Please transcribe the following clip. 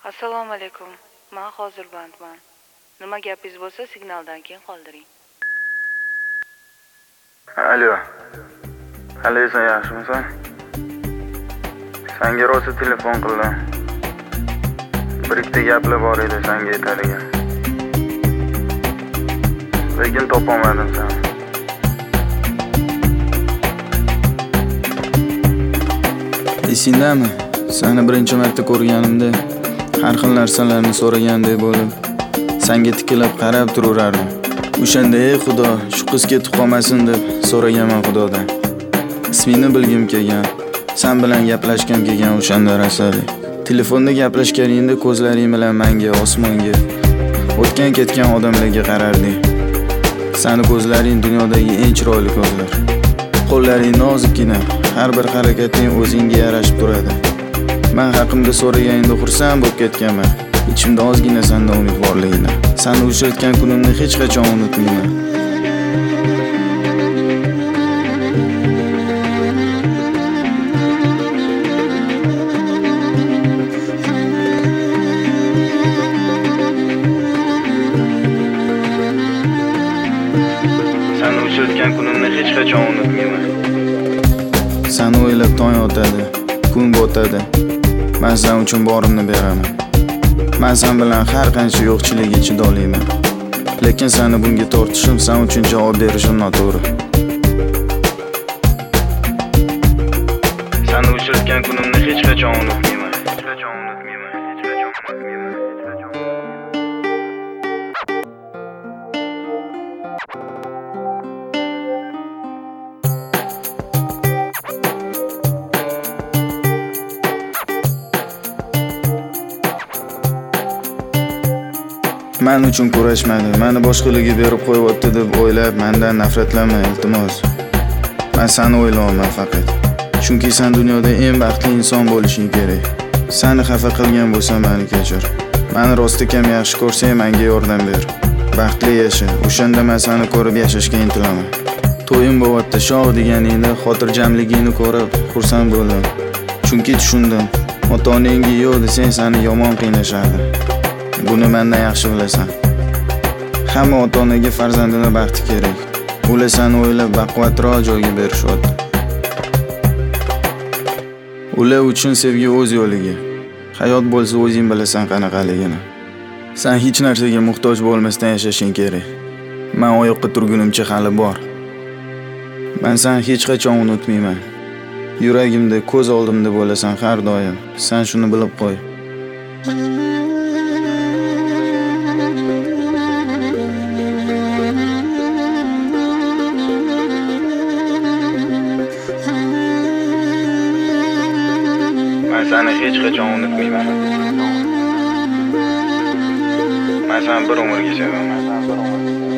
Assalomu alaykum. Men hozir bandman. Nima gapingiz bo'lsa, signaldan keyin qoldiring. Alo. Halisan yaxshimisan? Senga rosa telefon qildim. Bir ikkita gaplar bor edi senga aytadigan. Lekin topolmadim seni. Esingdami? Seni birinchi marta ko'rganimda har xil narsalarni so'ragandek bo'lib, senga tikilib qarab turardim. O'shanda ey Xudo, shu qiz ketib qolmasin deb so'raganman Xudodan. Ismingni bilgim kelgan, sen bilan gaplashgim kelgan o'shanda rasali. Telefonda gaplashganingda ko'zlaring bilan menga, osmonga, o'tgan ketgan odamlarga qararding. Seni ko'zlaring dunyodagi eng chiroyli ko'zlar. Qo'llaring nozikkina, har bir harakating o'zingga yarashib turadi. Men haqimda so'raganingda xursand bo'lib ketganman. Ichimda ozgina sendan umid borligini. Seni uchratgan kunimni hech qachon unutmayman. Seni uchratgan kunimni hech qachon unutmayman. Seni o'ylab tong otadi, kun botadi. Men sen uchun borimni beraman. Men sen bilan har qancha yo'qchilik ichida olayman. Lekin seni bunga tortishim, sen uchun javob berishim noto'g'ri. Seni uchratgan kunimni hech qachon unutmayman. Men uchun kurashmadi, meni boshqalarga berib qo'yibdi deb o'ylab, mendan nafratlanma, iltimos. Men seni o'ylayman faqat. Chunki sen dunyoda eng baxtli inson bo'lishing kerak. Seni xafa qilgan bo'lsam, meni kechir. Meni rostakam yaxshi ko'rsang, menga yordam ber. Baxtli yasha. O'shanda men seni ko'rib yashashga intilaman. To'yim bo'lyapti, shoh deganingda xotirjamligingni ko'rib xursand bo'ldim. Chunki tushundim, ota-onangga yo'q desang, seni yomon qiynashadi. Buni mendan yaxshi bilasan. Hamma ota-onaga farzandini baxti kerak. Ular seni o'ylab baquvvatroq joyga berishyapti. Ular uchun sevgi o'z yo'liga. Hayot bo'lsa o'zing bilasan qanaqaligini. Sen hech narsaga muhtoj bo'lmasdan yashashing kerak. Men oyoqqa turgunimcha hali bor. Men seni hech qachon unutmayman. Yuragimda, ko'z oldimda bo'lasan har doim. Sen shuni bilib qo'y. Men seni hech qachon unutmayman. Men seni bir umrga sevaman.